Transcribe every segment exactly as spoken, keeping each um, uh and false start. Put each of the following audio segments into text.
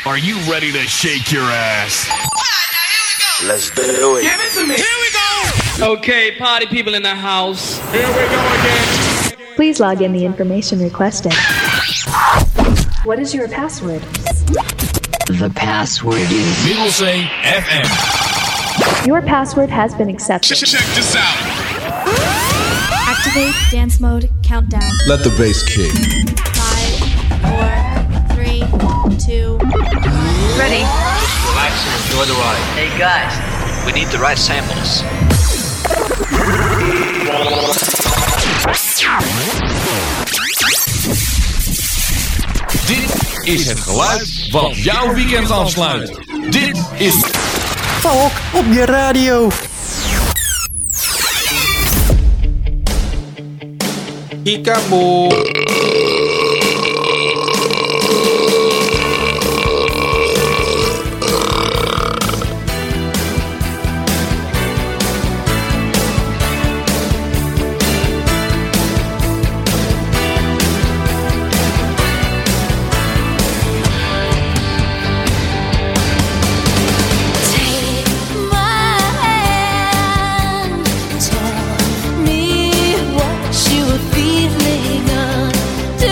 Are you ready to shake your ass? Let's do it. Give it to me. Here we go. Okay, party people in the house. Here we go again. Please log in the information requested. What is your password? The password is Middlesing F M. Your password has been accepted. Check this out. Activate dance mode countdown. Let the bass kick. Five, four, three, two, one. Ready? Relax and enjoy the ride. Hey guys, We need the right samples. Dit is het geluid wat jouw weekend afsluit. Dit is Valk op je radio. Kikabo. Tell me what you were feeling until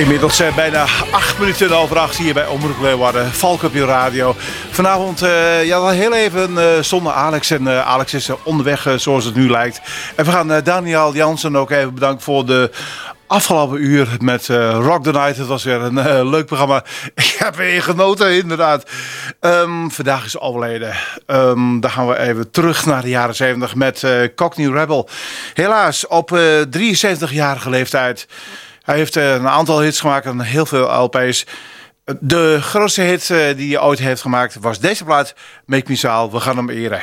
Inmiddels uh, bijna acht minuten over acht hier bij Omroep Leeuwarden. Valk op je radio. Vanavond, uh, ja, wel heel even uh, zonder Alex. En uh, Alex is uh, onderweg uh, zoals het nu lijkt. En we gaan uh, Daniel Jansen ook even bedanken voor de afgelopen uur met uh, Rock the Night. Het was weer een uh, leuk programma. Ik heb weer genoten, inderdaad. Um, vandaag is overleden. Um, dan gaan we even terug naar de jaren zeventig met uh, Cockney Rebel. Helaas op uh, drieënzeventigjarige leeftijd. Hij heeft uh, een aantal hits gemaakt en heel veel L P's. De grootste hit uh, die hij ooit heeft gemaakt was deze plaat, Make Me Smile. We gaan hem eren.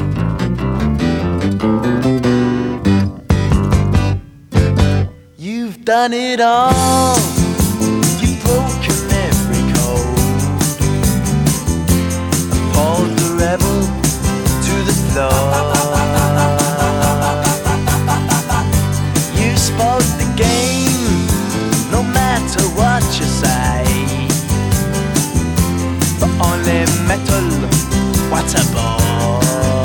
You've done it all. You've broken every code. Pulled the rebel to the floor. You spoke the game, no matter what you say. But only metal, what a bore.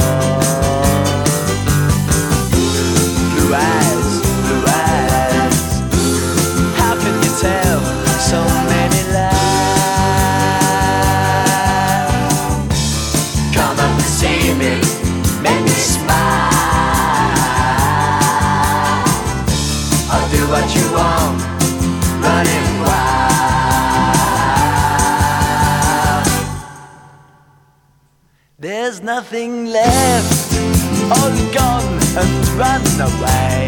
Blue eyes, blue eyes. How can you tell so many lies? Come up and see me, make me smile. I'll do what you want, running wild. There's nothing left, all gone and run away.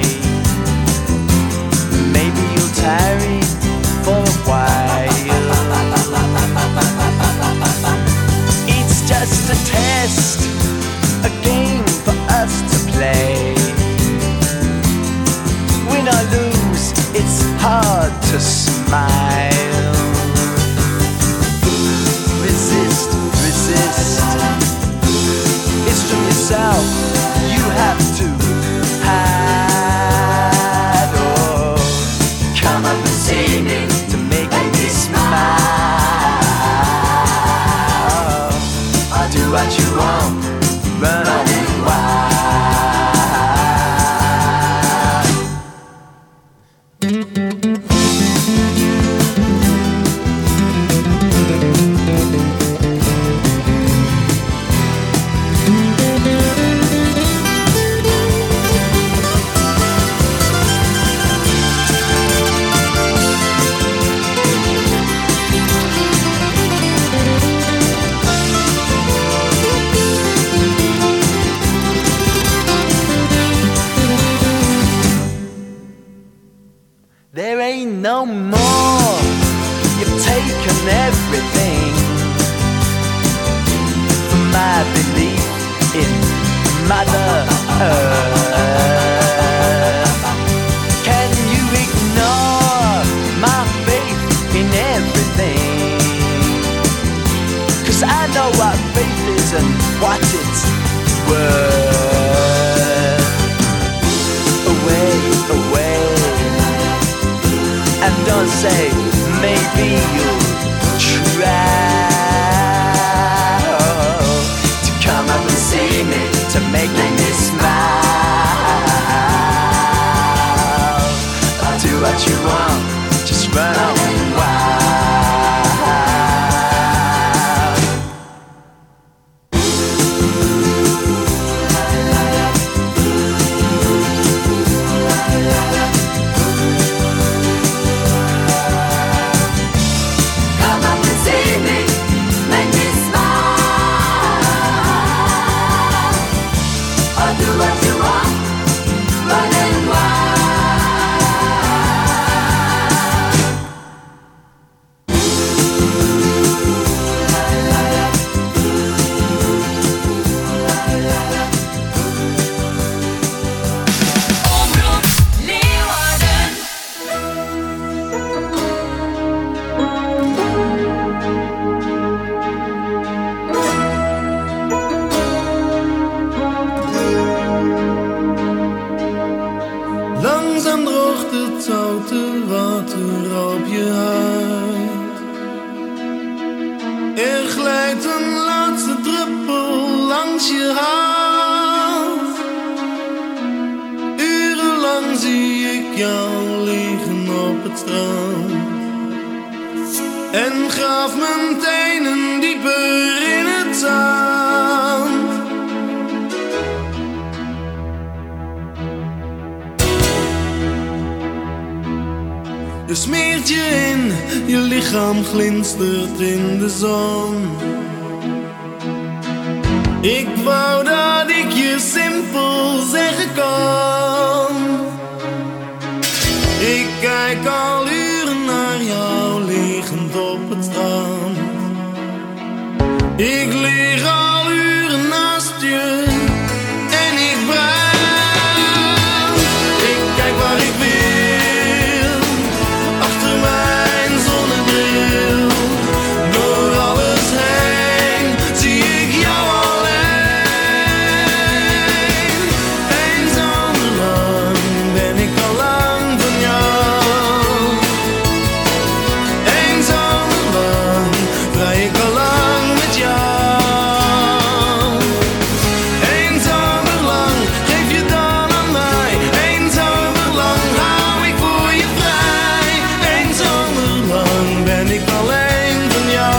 Maybe you'll tarry for a while. It's just a test, a game for us to play. Win or lose, it's hard to smile. Resist, resist. It's from yourself you have to hide. Oh, come up and see me to make me smile. I'll do what you want, running wild. There ain't no more. You've taken everything from my belief in Mother Earth. Can you ignore my faith in everything? 'Cause I know what faith is and what it's worth. Away, away. And don't say, maybe you'll try to come up and see me, to make me smile. I'll do what you want, just run on wild. Je smeert je in, je lichaam glinstert in de zon. Ik wou dat ik je simpel zeggen kan. Ik kijk al uren naar jou liggend op het strand. Ik lig al uren naast je en ik brand. Ik kijk waar ik wil, achter mijn zonnebril. Door alles heen zie ik jou alleen. Een zomer lang ben ik al lang van jou. Een zomer lang vrij ik al lang met jou. Een zomer lang geef je dan aan mij. Een zomer lang hou ik voor je vrij. Een zomer lang ben ik alleen van jou.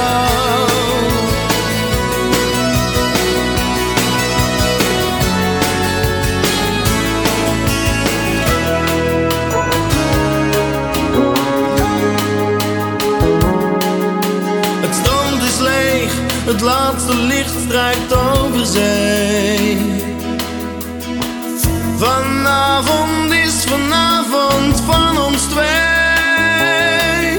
Het strand is leeg, het laatste licht strijkt over zee. Vanavond is vanavond van ons twee.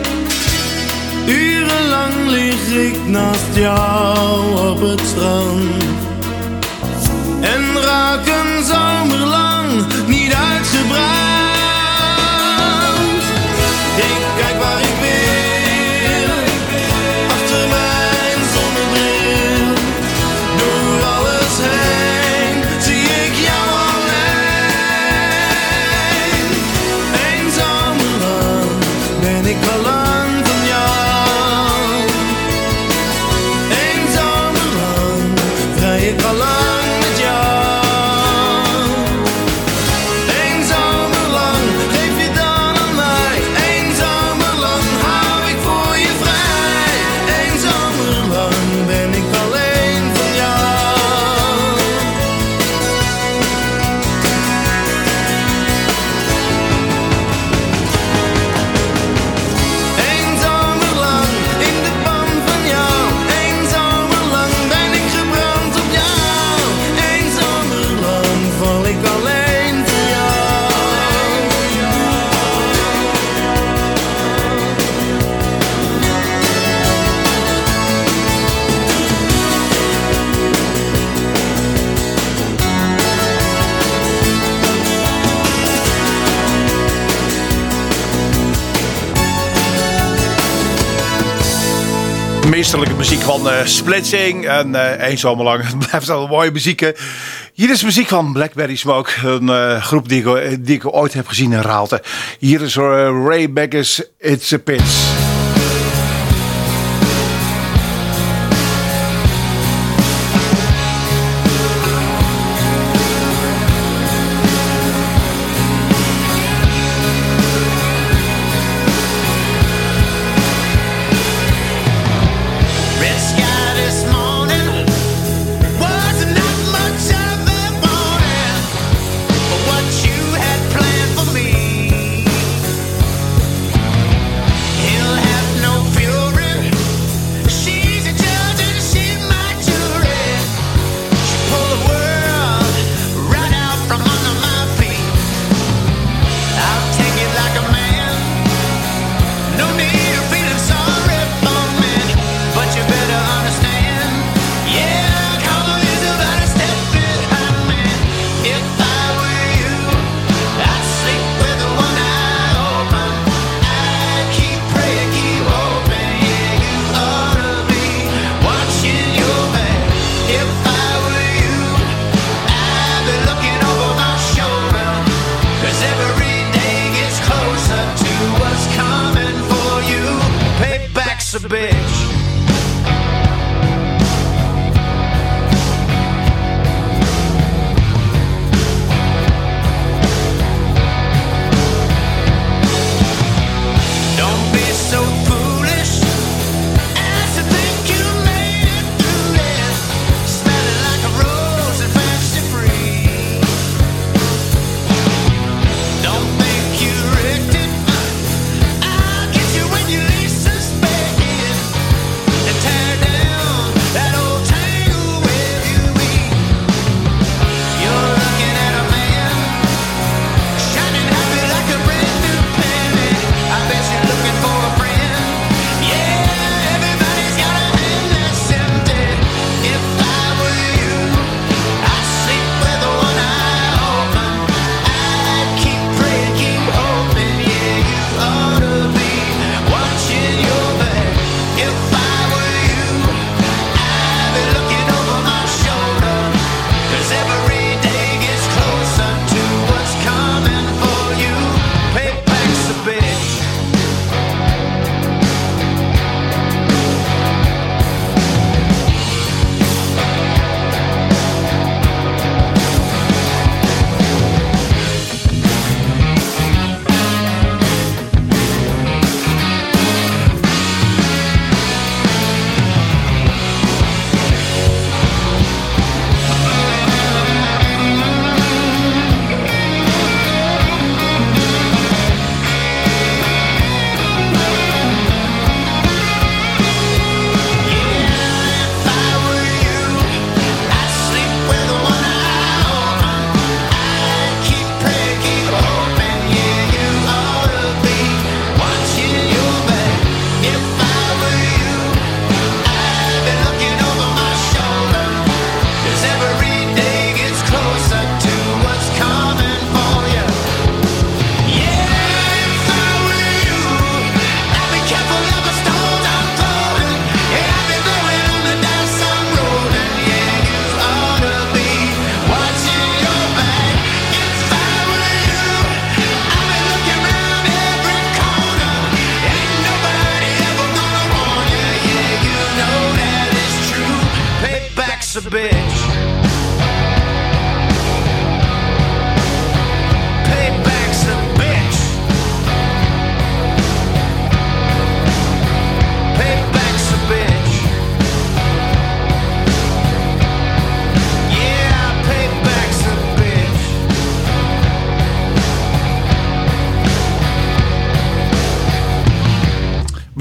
Urenlang lig ik naast jou op het strand. En raak een zomer lang niet uitgebrand. Ik kijk waar ik wil, achter mijn zonnebril. Door alles heen zie ik jou alleen. Een zomer lang ben ik al lang van jou. Een zomer lang vrij ik al lang met jou. Een zomer lang geef je dan aan mij. Een zomer lang hou ik voor je vrij. Een zomer lang ben ik alleen van jou. Een zomer lang in de pan van jou. Een zomer lang ben ik gebrand op jou. Een zomer lang val ik alleen voor jou. Meesterlijke muziek van uh, Splitsing. En uh, één zomer lang. Het blijft al mooie muziek. Hè. Hier is muziek van Blackberry Smoke. Een uh, groep die ik, die ik ooit heb gezien in Raalte. Hier is uh, Ray Beggars, It's a Pitch. Red sky this morning was not much of a morning for what you had planned for me. He'll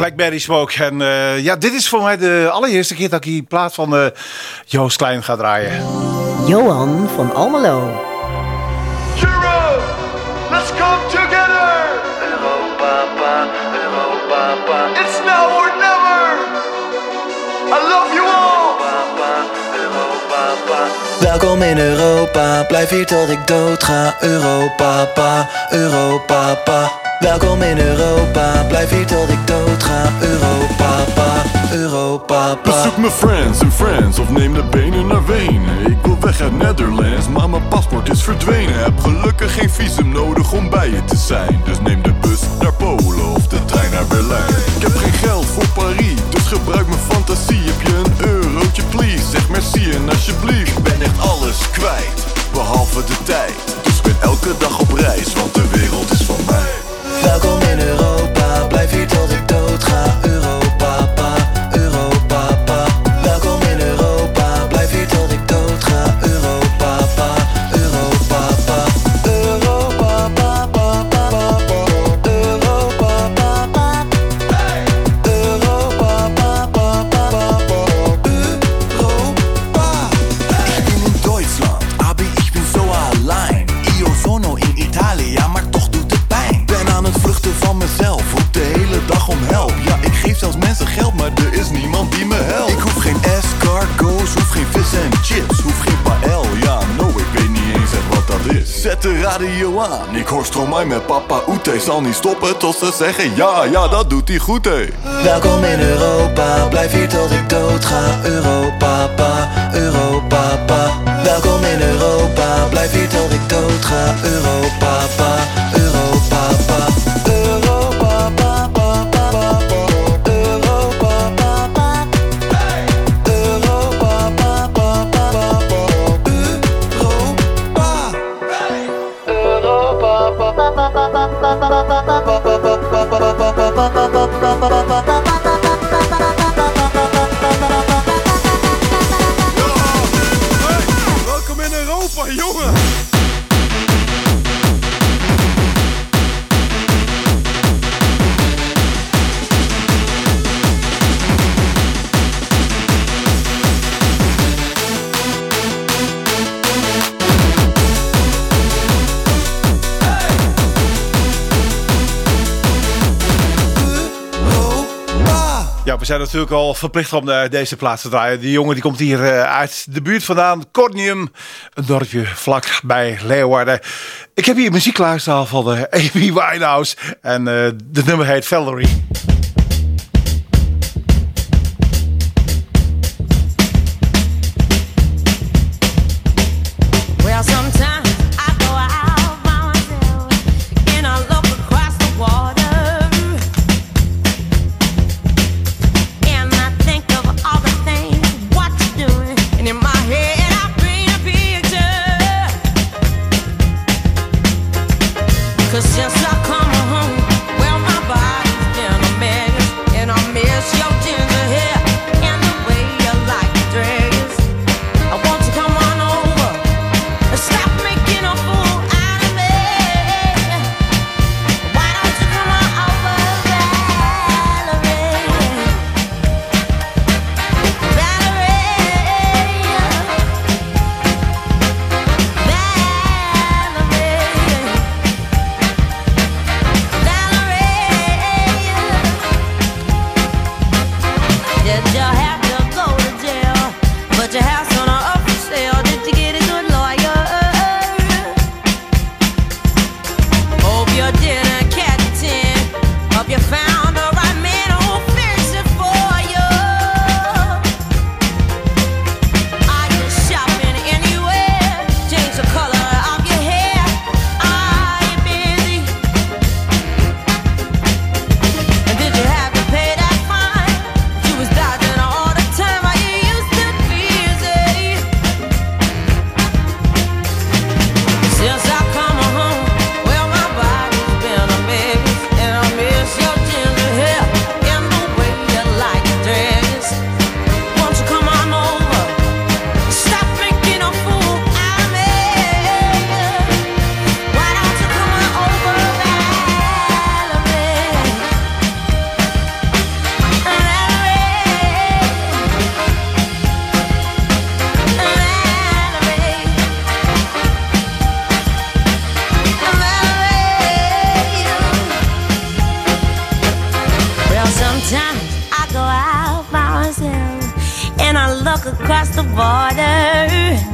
Blackberry Smoke. En uh, ja, dit is voor mij de allereerste keer dat ik die plaat van uh, Joost Klein ga draaien. Johan van Almelo. Euro, let's come together. Europa, Europa, it's now or never. I love you all. Europa, welkom in Europa, blijf hier tot ik dood ga. Europa, Europa, welkom in Europa, blijf hier tot ik dood ga. Europa, Europa. Bezoek mijn friends en friends of neem de benen naar Wenen. Ik wil weg uit Netherlands, maar mijn paspoort is verdwenen. Heb gelukkig geen visum nodig om bij je te zijn. Dus neem de bus naar Polen of de trein naar Berlijn. Ik heb geen geld voor Parijs, dus gebruik mijn fantasie. Heb je een eurotje please, zeg merci en alsjeblieft. Ik ben echt alles kwijt, behalve de tijd. Dus ik ben elke dag op reis, want de wereld is van mij. Welkom in Europa, blijf hier tot ik dood ga. Europa, Europa, welkom in Europa, blijf hier tot ik dood ga. Europa, Europa, Europa, Europa, Ich bin in Deutschland, aber ich bin so allein. Io sono in Italia, maar toch doet het pijn. Ben aan het vluchten van mezelf, roep de hele dag om help. Ja, ik geef zelfs mensen geld, maar er is niemand die me helpt. Ik hoef geen escargots, hoef geen vis en chips, hoef geen paël. Ja, no, ik weet niet eens echt wat dat is. Zet de radio aan, ik hoor Stromae met Papa Oete. Zal niet stoppen tot ze zeggen ja, ja, dat doet hij goed, hé. welkom in Europa, blijf hier tot ik dood ga. Europa, Europa, welkom in Europa, blijf hier tot ik dood ga. Europa, Europa, Europa, welkom in Europa, jongen. Ja, we zijn natuurlijk al verplicht om uh, deze plaats te draaien. Die jongen die komt hier uh, uit de buurt vandaan. Cornium, een dorpje vlak bij Leeuwarden. Ik heb hier muziek klaarstaan van de Amy Winehouse. En uh, de nummer heet Valerie. Well, sometimes I go out by myself and I look across the water and I think of all the things what you're doing, and in my head I paint a picture. 'Cause since I come home, well, my body's been a mess. across the border.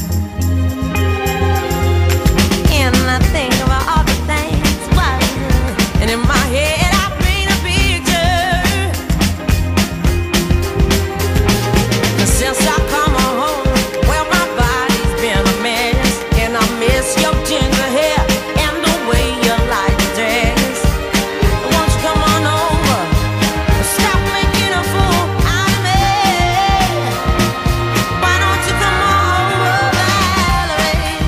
And I think about all the things, what, and in my head I paint a picture. Since I come home, well my body's been a mess, and I miss your ginger hair and the way you like to dress. Won't you come on over? Stop making a fool out of me. Why don't you come on over, Valerie?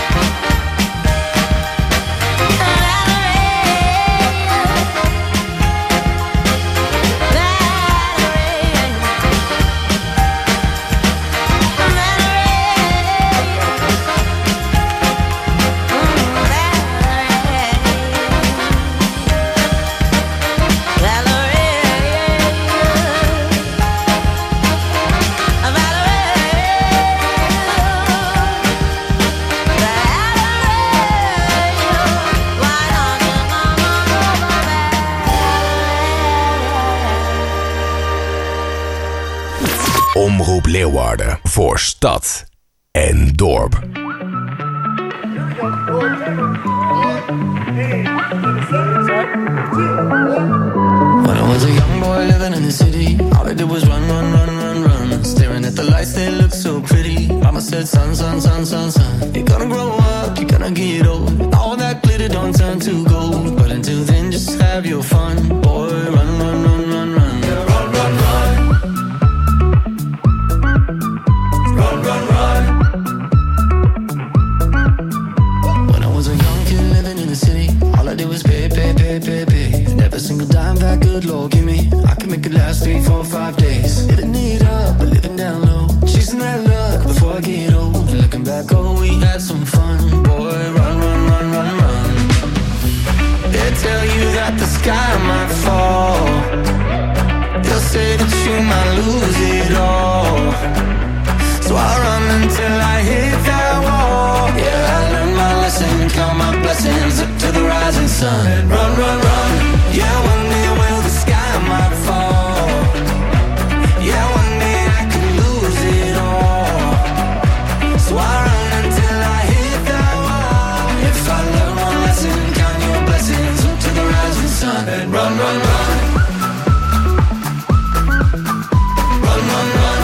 Omroep Leeuwarden voor stad en dorp. When I was a young boy living in the city, all I did was run, run, run, run, run. Staring at the lights, they look so pretty. Mama said, son, son, son, son, son, you're gonna grow up, you're gonna get old. All that glitter don't turn to gold. But until then, just have your fun. Boy, run, run, run, run, run. Run, run, run. Run, run, run. When I was a young kid living in the city, all I did was pay, pay, pay, pay, pay. And every single dime that good Lord give me, I could make it last three, four, five days. Living it up, but living down low, chasing that luck before I get old. And looking back, oh, we had some fun. Boy, run, run, run, run, run. They tell you that the sky might fall. They'll say that you might lose it all. So I run until I hit that wall. Yeah, I learned my lesson, count my blessings up to the rising sun. And run, run, run. Yeah, one day will the sky might fall. Yeah, one day I could lose it all. So I run until I hit that wall. If I learn one lesson, count your blessings up to the rising sun. And run, run, run. Run, run, run.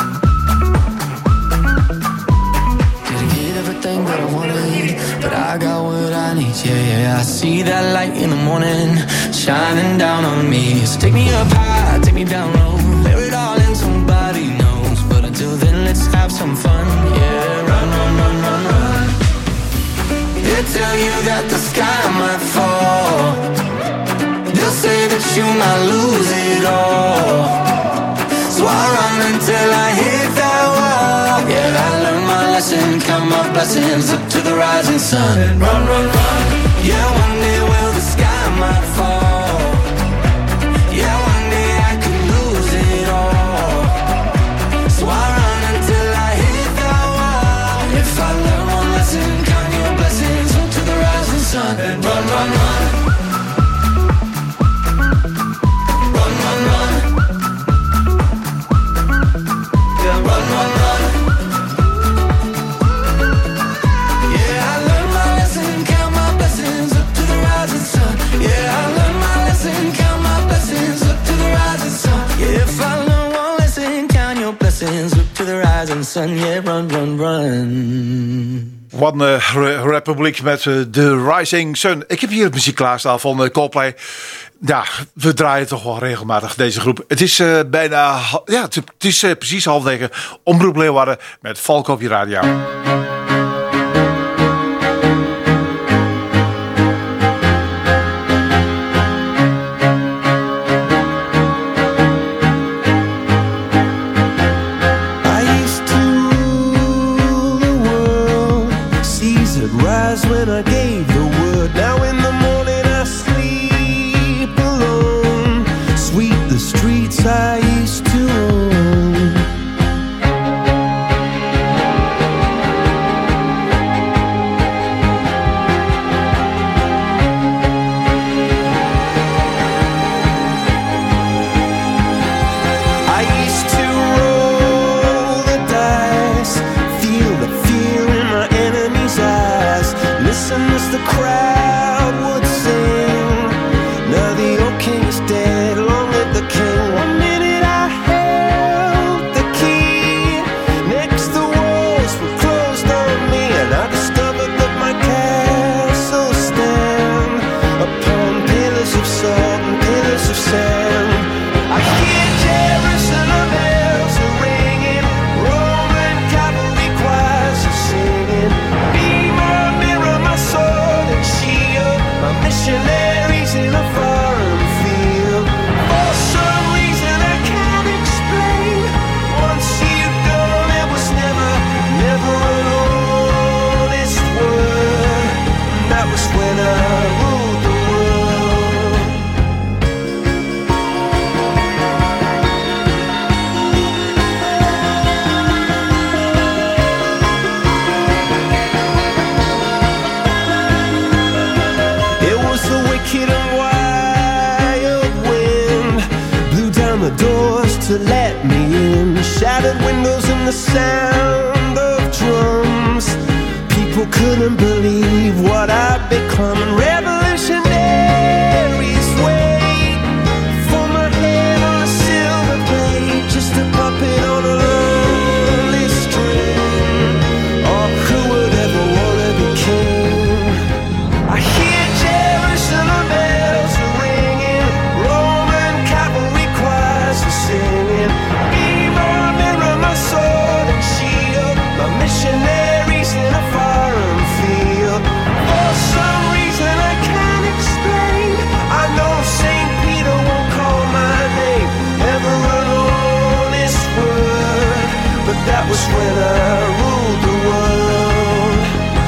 That I wanted, but I got what I need. Yeah, yeah, I see that light in the morning shining down on me. So take me up high, take me down low, bear it all in, somebody knows. But until then, let's have some fun. Yeah, run, run, run, run, run. They tell you that the sky might fall. They'll say that you might lose it all. So I run until I hit that wall. Yeah, I learned my lesson, count my blessings up to the rising sun. And run, run, run. Yeah, one day will the sky might fall. Yeah, one day I could lose it all. So I run until I hit that wall. If I learn one lesson, count your blessings up to the rising sun. And run, run, run. Run, run, run. Yeah, run, run, run. Yeah, I learned my lesson, count my blessings up to the rising sun. Yeah, I learned my lesson, count my blessings up to the rising sun. Yeah, if I learn one lesson, count your blessings up to the rising sun. Yeah, run, run, run. One uh, Republic met uh, The Rising Sun. Ik heb hier het muziek klaarstaan van uh, Coldplay. Ja, we draaien toch wel regelmatig deze groep. Het is uh, bijna, ja, het is uh, precies half negen. Omroep Leeuwarden met Valk op je radio. When I gave the word, now in the morning I sleep alone. Sweep the streets I used to own. I used to roll the dice. listen as the crowd would sing. Now the old king is dead, long live the king. One minute I held the key, next the walls were closed on me, and I discovered that my castle stand upon pillars of salt and pillars of sand. I hear Jerusalem bells are ringing, Roman cavalry choirs are singing. Be my mirror, my sword and shield, my missionaries in a foreign field. For some reason I can't explain, once you've gone it was never, never an honest word. And that was when I ruled the world. It was the wicked and wild wind, blew down the doors to let me in, shattered windows and the sound of drums. People couldn't believe what I'd become, and revolutionaries wait for my head on a silver plate, just a puppet on a lonely string. Oh, who would ever wanna be king? I hear Jerusalem bells are ringing, Roman cavalry choirs are singing. Be my mirror, my sword and shield, my missionaries in a foreign field. For some reason I can't explain, I know Saint Peter won't call my name, never an honest word. But that was when I ruled the world.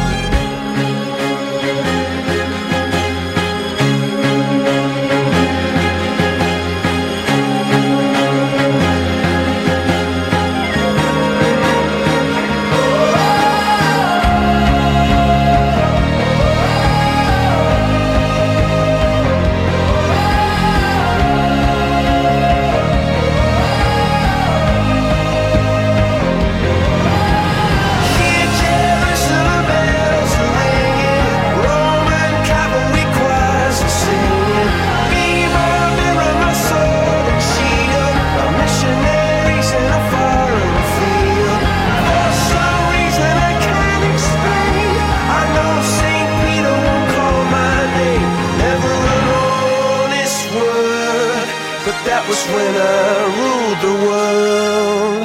Hear Jerusalem bells are ringing, Roman cavalry choirs are singing. Be my mirror, my sword and shield, my missionaries in a foreign field. For some reason I can't explain, I know Saint Peter won't call my name, never an honest word. But that was when I ruled the world.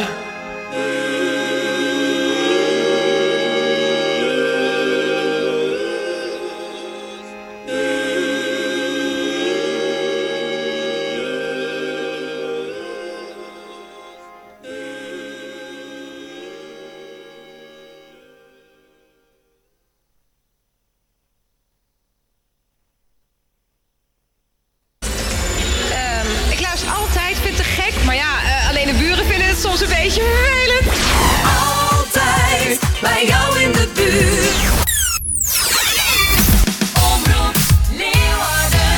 Ehm, ik luister altijd, vind het te gek. Maar ja, eh, alleen de buren vinden het soms een beetje vervelend. Altijd bij jou in de buurt. Omroep Leeuwarden.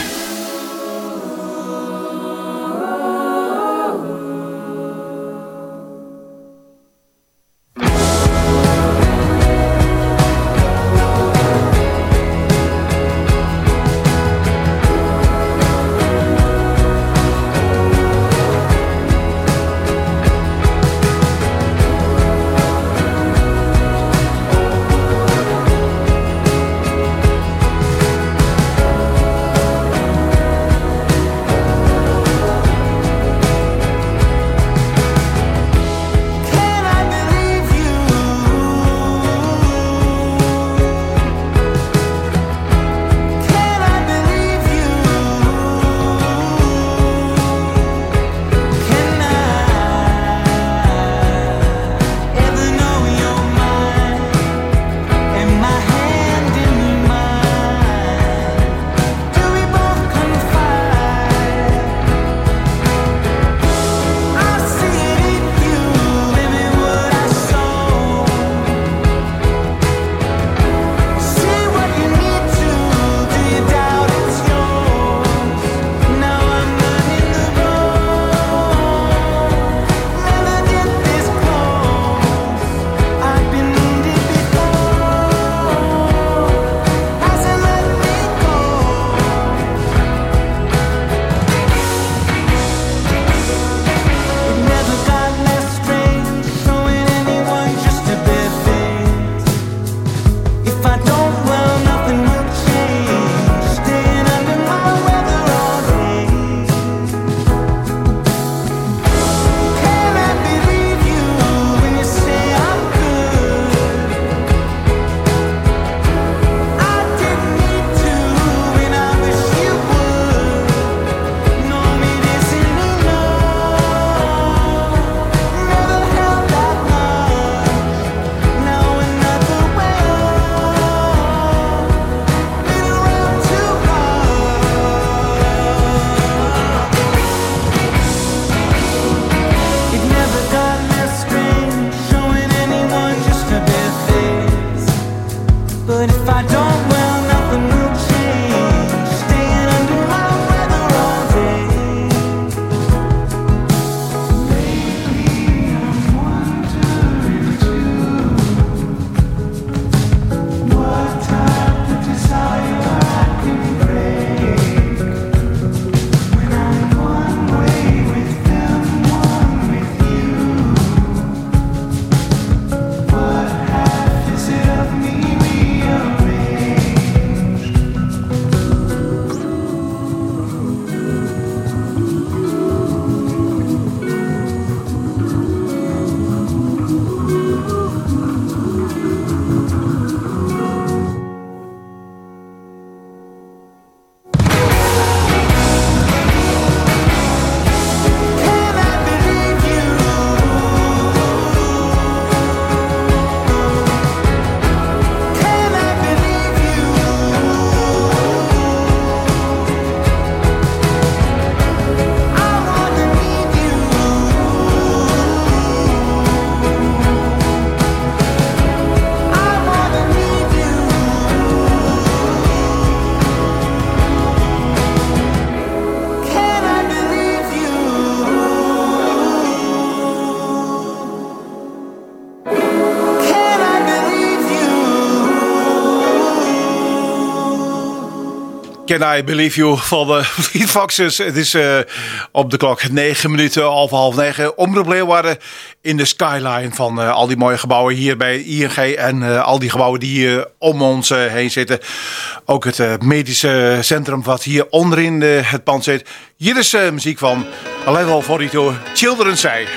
Can I Believe You van de Fleet Foxes. Het is uh, op de klok negen minuten, half half negen. Omroep Leeuwarden in de skyline van uh, al die mooie gebouwen hier bij I N G. En uh, al die gebouwen die hier om ons uh, heen zitten. Ook het uh, medische centrum wat hier onderin uh, het pand zit. Hier is uh, muziek van Level tweeënveertig, Children Say.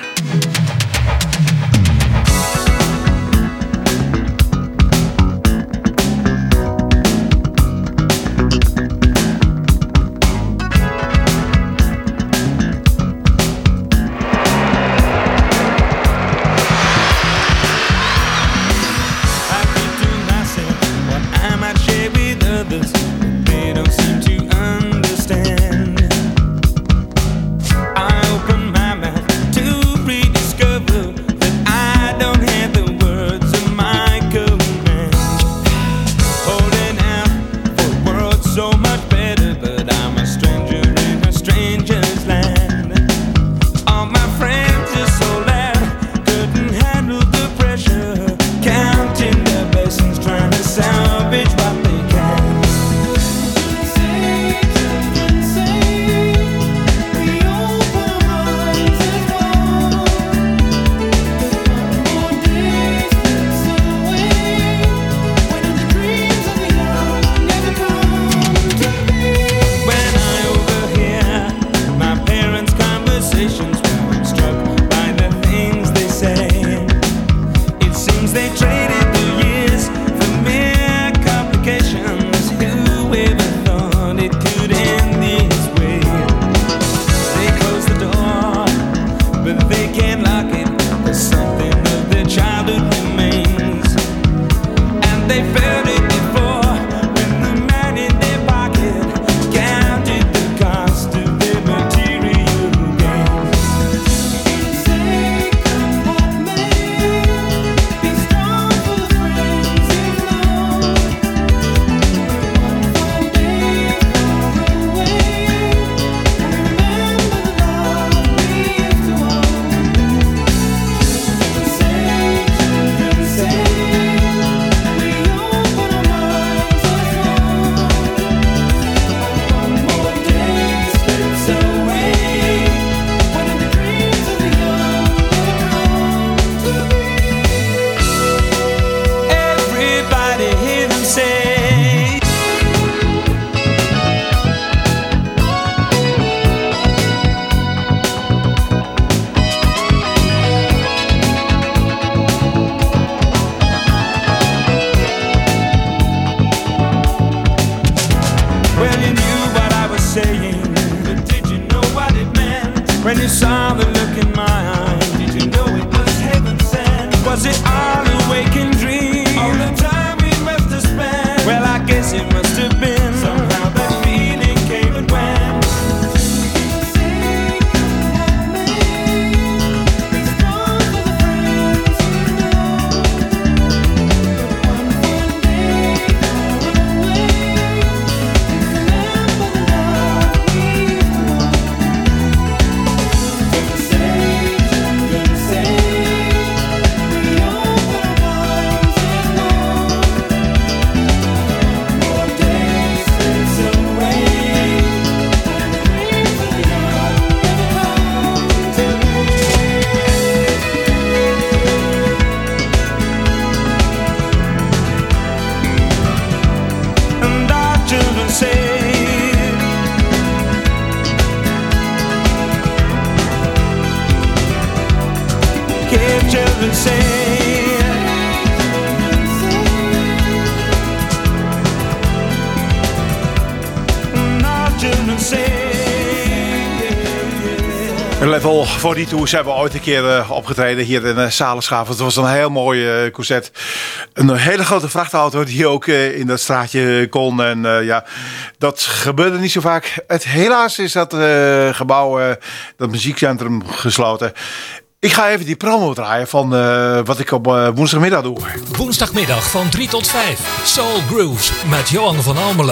Level tweeënveertig, ze hebben ooit een keer uh, opgetreden hier in uh, Salenschaven. Het was een heel mooi uh, concert. Een hele grote vrachtauto die ook uh, in dat straatje kon. En uh, ja, dat gebeurde niet zo vaak. Het, helaas is dat uh, gebouw, uh, dat muziekcentrum, gesloten. Ik ga even die promo draaien van uh, wat ik op uh, woensdagmiddag doe. Woensdagmiddag van drie tot vijf. Soul Grooves met Johan van Almelo.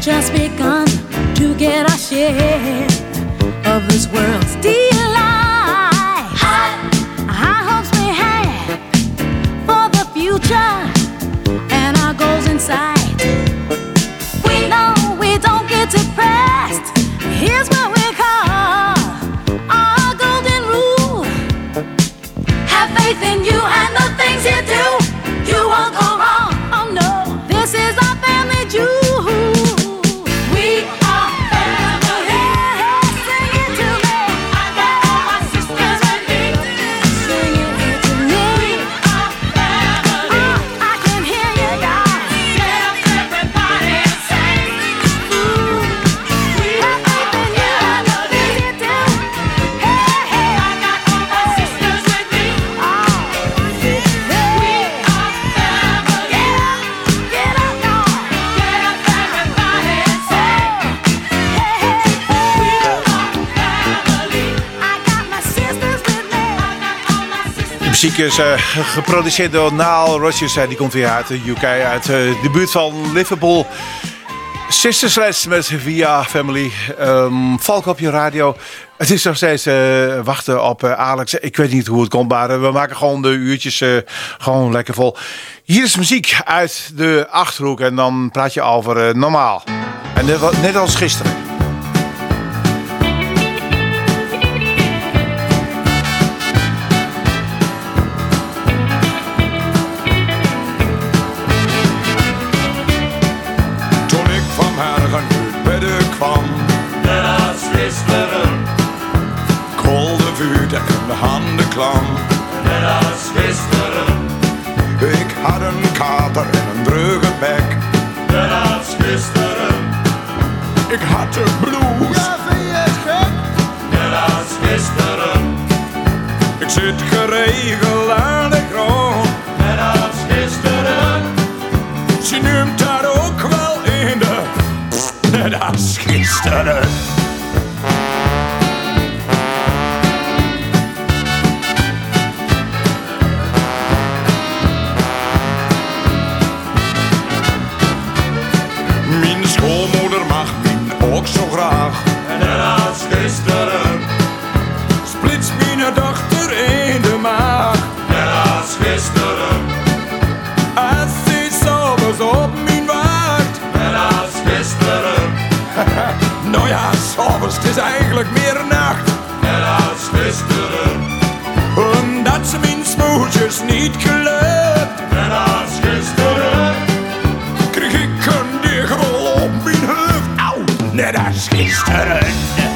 just begun to get our share of this world's delight. High, high hopes we have for the future and our goals in sight. We know we don't get depressed. Here's what we call our golden rule. Have faith in you and the things you do. You won't go wrong. Oh no, this is our family jewel. We are family. Sing it to me. I got all my sisters with me. Sing it to me. We are family. Oh, I can hear you guys. Get up everybody and sing. Ooh. We have faith in you and the things you do. Hey, hey. I got all my sisters with me. Oh, yeah. We are family. Get up, get up, y'all. Get up everybody and sing. Hey, hey. We are family. I got my sisters with me. I got all my sisters. De muziek is uh, geproduceerd door Nile Rodgers. Uh, die komt weer uit de U K, uit uh, de buurt van Liverpool. Sisters Rest met Via Family. Um, Valk op je radio. Het is nog steeds uh, wachten op uh, Alex. Ik weet niet hoe het komt, maar uh, we maken gewoon de uurtjes uh, gewoon lekker vol. Hier is muziek uit de Achterhoek en dan praat je over uh, normaal. En net, net als gisteren. Toen ik van Hergen uit bedden kwam, net als gisteren, koolde vuur en de handen klam, net als gisteren. Ik had een kater en een druge bek, net als gisteren. Ik had de blues, ja, vind je het gek? Net als gisteren. Ik zit geregeld aan de grond, net als gisteren. Ze neemt daar ook wel in de, net als gisteren. Mijn schoonmoeder mag mij ook zo graag, net als gisteren. Splits mijn dochter in de maag, net als gisteren. Als ze s'avonds op mijn wacht, net als gisteren. Nou ja, s'avonds, het is eigenlijk meer nacht, net als gisteren. Omdat ze mijn smoeltjes niet gelukt, net als gisteren. Kreeg ik een digrol op mijn hoofd, auw, net als gisteren.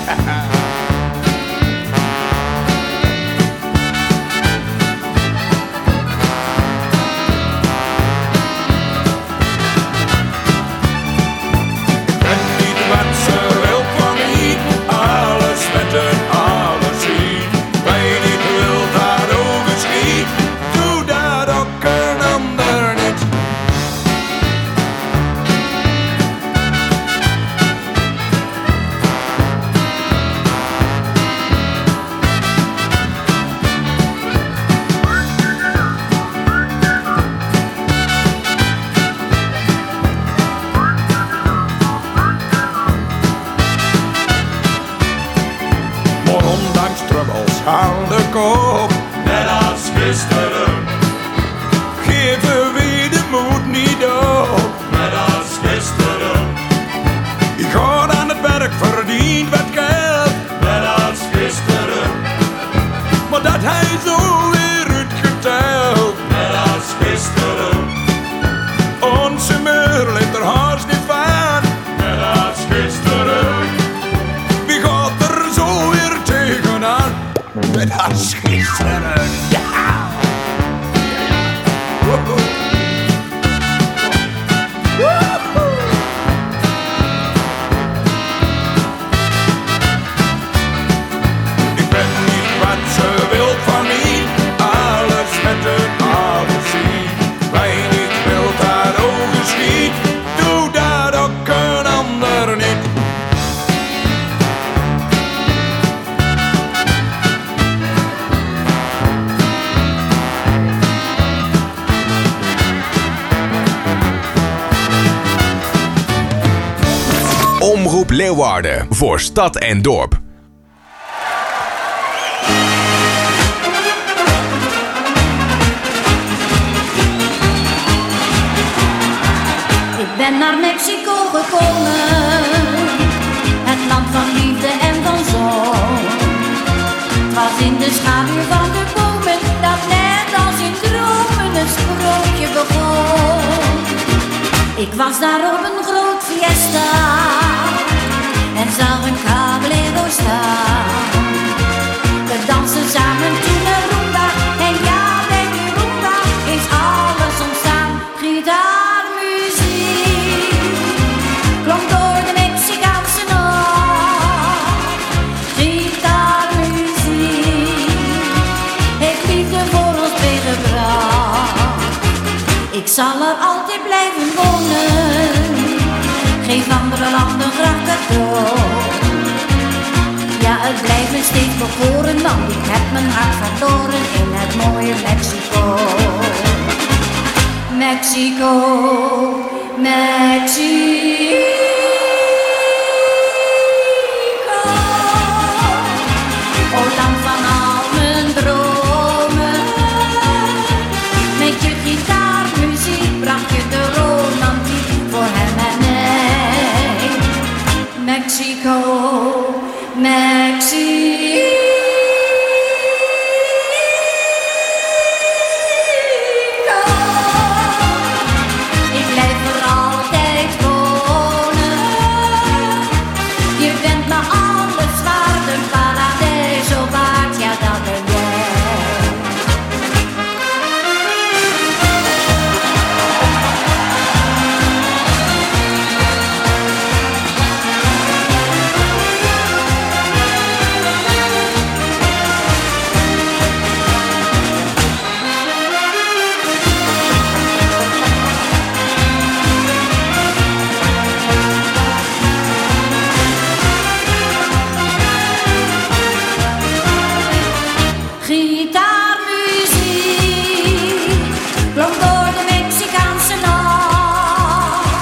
Net als gisteren. Geven we de moed niet op. Net als gisteren. Ik ga aan het werk, verdien wat geld. Net als gisteren. Maar dat hij zo weer uitgeteld. Net als gisteren. Onze muur ligt er haast niet van. Net als gisteren. Wie gaat er zo weer tegenaan? Net als gisteren. Omroep Leeuwarden voor Stad en Dorp. Ik ben naar Mexico gekomen, het land van liefde en van zon. Het was in de schaduw van de bomen, dat net als in dromen een sprookje begon. Ik was daar op een groot fiesta en zag een caballero staan. We dansen samen toen een rumba en ja, bij die rumba is alles ontstaan. Gitaarmuziek klonk door de Mexicaanse nacht. Gitaarmuziek heeft liefde voor ons meegebracht. Ik zal er altijd blijven wonen, geef andere landen graag cadeau. Ja, het blijft me steeds bekoren, want ik heb mijn hart verloren in het mooie Mexico. Mexico, Mexico. O land van al mijn dromen, met je gitaarmuziek bracht je de romantiek voor hem en mij. Mexico, Mexico. Ik blijf er altijd wonen. Je bent me alles waard, een paradiso waard, ja dat ben jij. Gitaarmuziek klonk door de Mexicaanse nacht.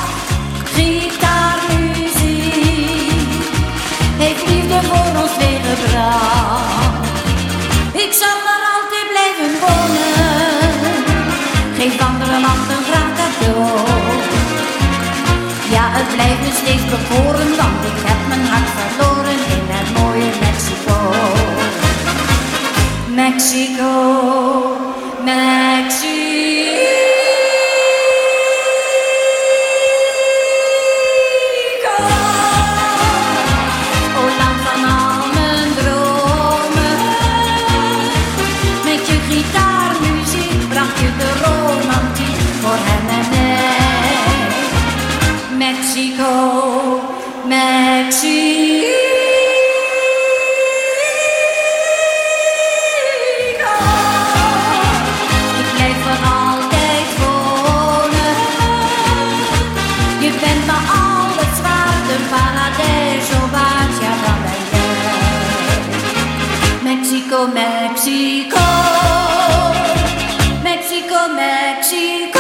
Gitaarmuziek heeft liefde voor ons meegebracht. Ik zal er altijd blijven wonen, geef andere landen graag cadeau. Ja, het blijft me steeds bekoren, want ik heb mijn hart verloren in het mooie Mexico. Mexico, Mexico. O land van al mijn dromen, met je gitaarmuziek bracht je de romantiek voor hem en mij. Mexico, Mexico. Mexico, Mexico, Mexico, Mexico.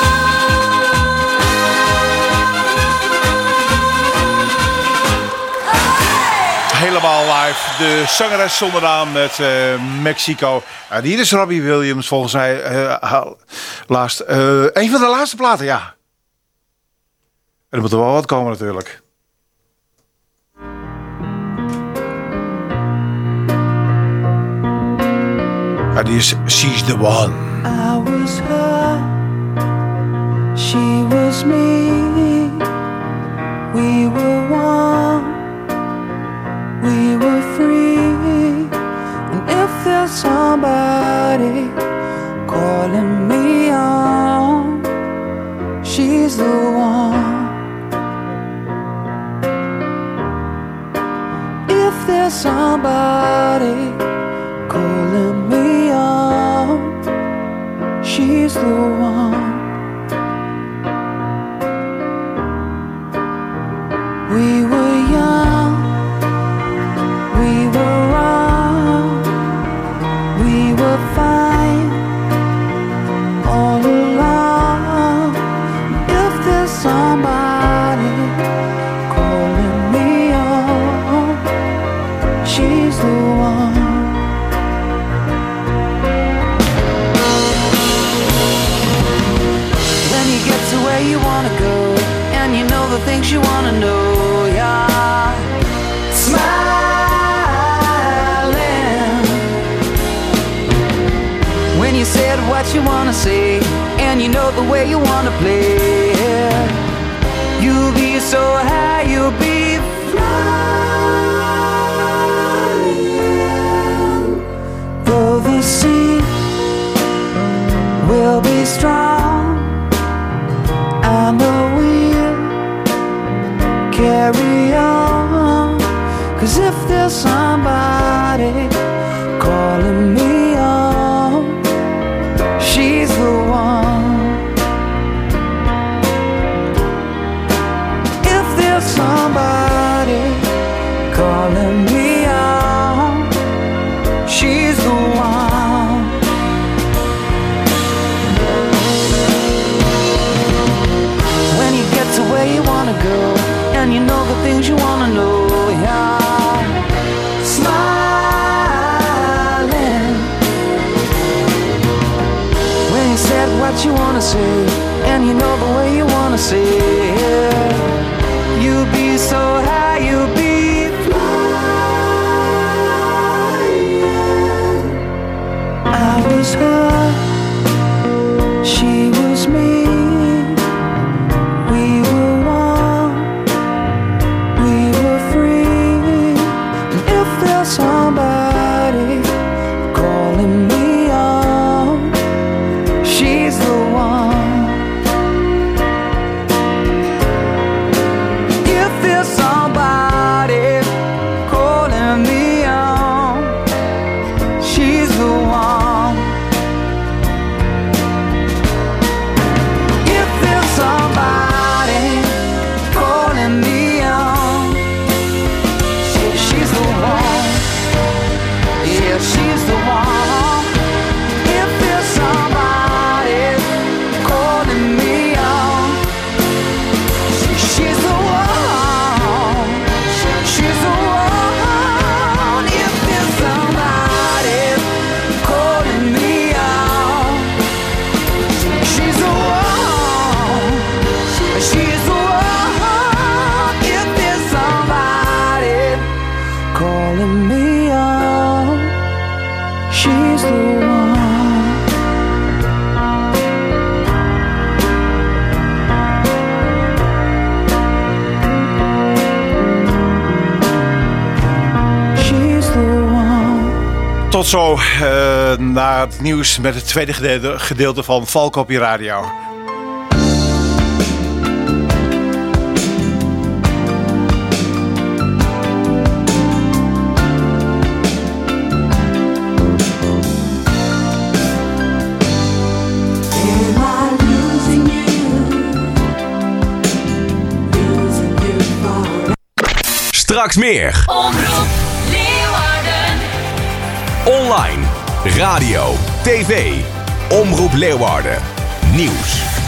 Helemaal live, de zangeres zonder naam met uh, Mexico. Uh, hier is Robbie Williams volgens mij uh, laatst, uh, een van de laatste platen, ja. En er moet er wel wat komen natuurlijk. Ja, die is She's the One. I was her, she was me. We were one, we were free. And if there's somebody calling me on, she's the one. If there's somebody calling me on, she's the one. We were young, we were wrong, we were fine all along. If there's somebody calling you wanna say, and you know the way you wanna play. You'll be so high, you'll be flying. Though the sea will be strong, I know we'll carry on. 'Cause if there's somebody calling me on, she's the one. If there's somebody calling me on, she's the one. When you get to where you wanna go, and you know the things you wanna know, yeah. Smiling when you said what you wanna say, and you know the way you wanna say it. You'll be so high, you'll be flying. I was her, she was me. We were one, we were free. And if there's somebody calling me on, she's the one. If there's somebody calling me on, she's the one. If there's somebody calling me on, she- she's the one. Yeah, she's the one. If there's somebody calling me on, she- she's the one. She's the one. If there's somebody calling me on, she's the one. She's the one. If there's somebody calling me on, she's the one. She's the one. Tot zo uh, naar het nieuws met het tweede gedeelte, gedeelte van Valk op je radio. Straks meer. Omroep Leeuwarden. Online, radio, tv. Omroep Leeuwarden. Nieuws.